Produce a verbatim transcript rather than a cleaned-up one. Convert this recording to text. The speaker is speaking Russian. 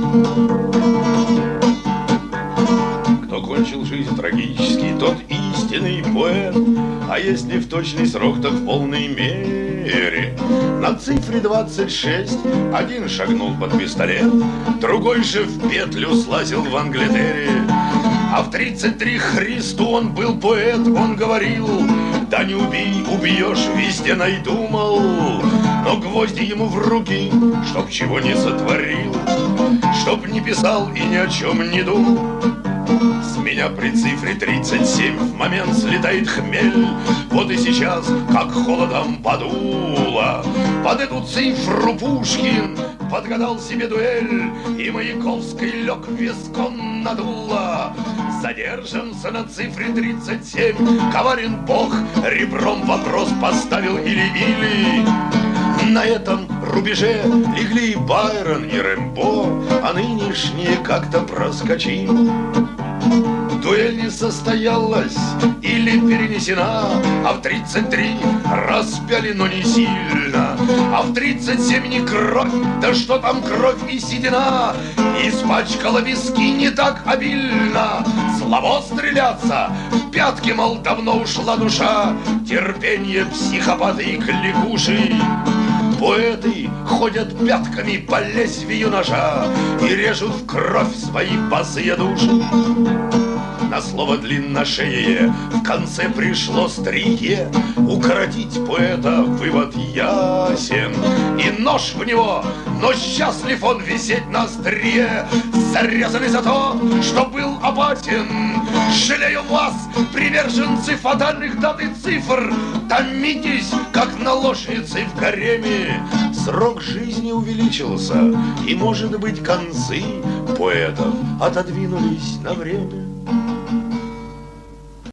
Кто кончил жизнь трагически, тот истинный поэт. А если в точный срок, так в полной мере. На цифре двадцать шесть один шагнул под пистолет, другой же в петлю слазил в Англитере. А в тридцать три Христу он был поэт, он говорил: да не убей, убьешь, везде найду, мол. Но гвозди ему в руки, чтоб чего не сотворил, чтоб не писал и ни о чем не думал. С меня при цифре тридцать семь в момент слетает хмель. Вот и сейчас, как холодом подуло, под эту цифру Пушкин подгадал себе дуэль, и Маяковский лег виском на дуло. Задержимся на цифре тридцать семь. Коварен Бог ребром вопрос поставил или-или. На этом рубеже легли и Байрон, и Рэмбо, а нынешние как-то проскочим. Дуэль не состоялась или перенесена, а в тридцать три распяли, но не сильно. А в тридцать семь не кровь, да что там кровь и седина, испачкала виски не так обильно. Слабо стреляться, в пятки, мол, давно ушла душа, терпение психопаты и кликуши. Поэты ходят пятками по лезвию ножа и режут в кровь свои босые души. На слово длинношее в конце пришло стрие. Укоротить поэта вывод ясен, и нож в него, но счастлив он висеть на острие, зарезанный за то, что был опасен. Жалею вас, приверженцы фатальных дат и цифр, томитесь, как наложницы в гареме. Срок жизни увеличился, и, может быть, концы поэтов отодвинулись на время.